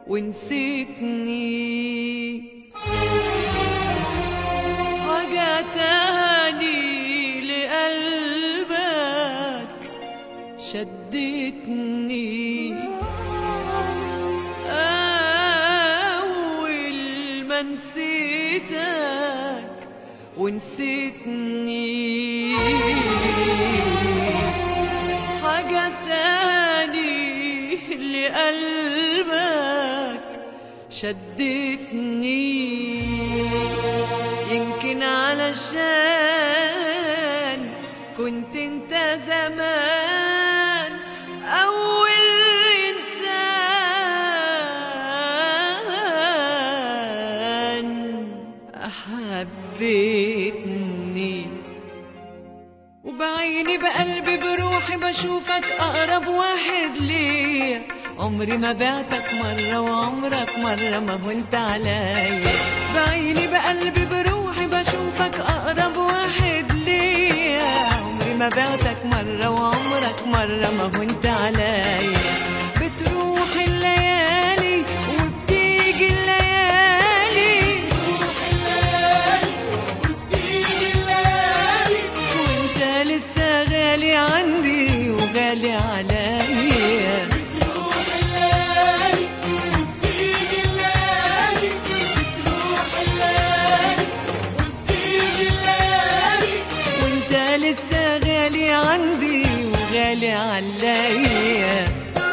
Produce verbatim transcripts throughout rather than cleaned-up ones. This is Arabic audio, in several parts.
ونسيتني، حاجة تاني لقلبك شدتني، أول ما نسيتك ونسيتني، حاجة تاني لقلبك شدتني، يمكن علشان كنت انت زمان أول إنسان حبيتني، وبعيني بقلبي بروحي بشوفك أقرب واحد ليا، عمري ما بعتك مرة وعمرك مرة ما هنت عليا، بعيني بقلبي بروحي بشوفك أقرب واحد ليا، عمري ما بعتك مرة وعمرك مرة ما هنت عليا، بتروح الليالي وبتيجي الليالي، بتروح الليالي وبتيجي الليالي، وانت لسه غالي عندي وغالي عليا، بتروح الليالي وبتيجي الليالي، بتروح الليالي وبتيجي الليالي، وانت لسه غالي عندي وغالي عليا.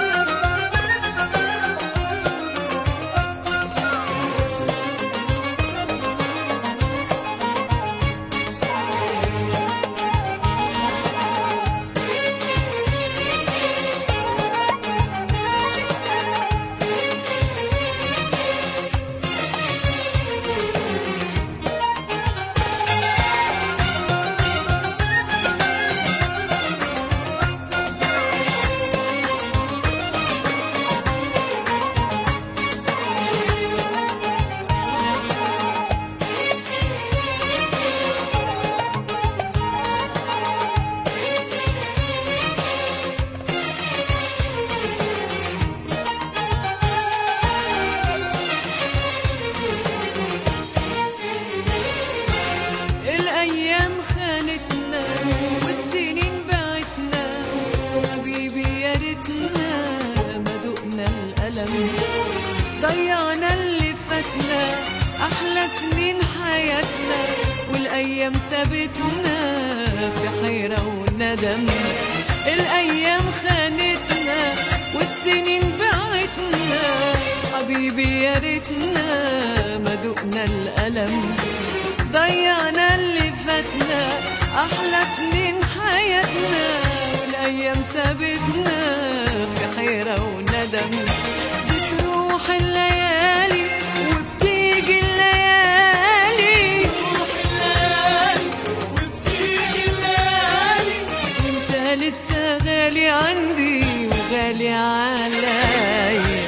الأيام خانتنا والسنين بعتنا، حبيبي يا ريتنا ما دقنا الألم، ضيعنا اللي فاتنا أحلى سنين حياتنا، والأيام سابتنا في حيرة وندم، الأيام خانتنا والسنين بعتنا، حبيبي يا ريتنا ما دقنا الألم، ضيعنا اللي فاتنا أحلى سنين حياتنا، والأيام سابتنا في حيرة وندم، بتروح الليالي وبتيجي الليالي، بتروح الليالي وبتيجي الليالي، وانت لسه غالي عندي وغالي عليا،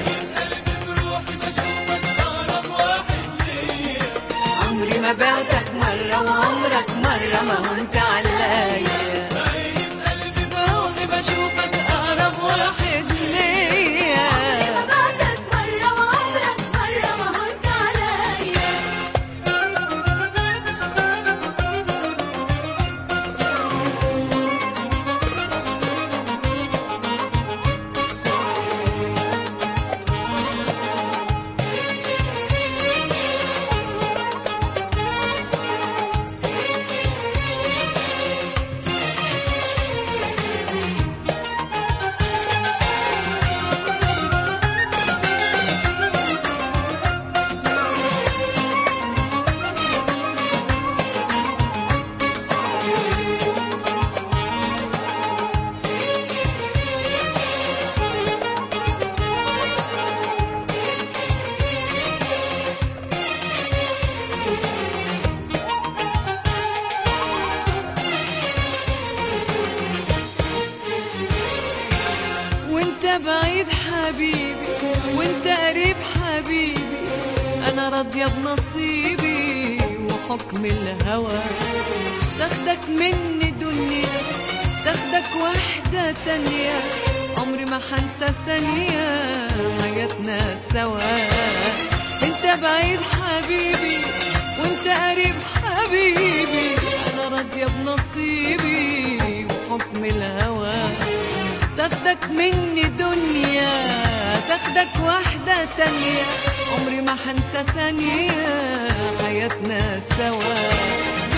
عمري ما بعتك مرة وعمرك مرة ما هنت عليا، بعيني بقلبي بروحي بشوفك أقرب واحد ليا، عمري ما بعتك مرة وعمرك مرة ما هنت عليا. بعيد حبيبي وانت قريب حبيبي، انا راضيه بنصيبي وحكم الهوى، تاخدك مني دنيا تاخدك واحده تانيه، عمري ما حنسى ثانيه حياتي حياتنا سوا. انت بعيد حبيبي وانت قريب حبيبي، انا راضية بنصيبي وحكم الهوى. تاخدك مني دنيا تاخدك واحدة تانية، عمري ما هنسى ثانية حياتنا سوا.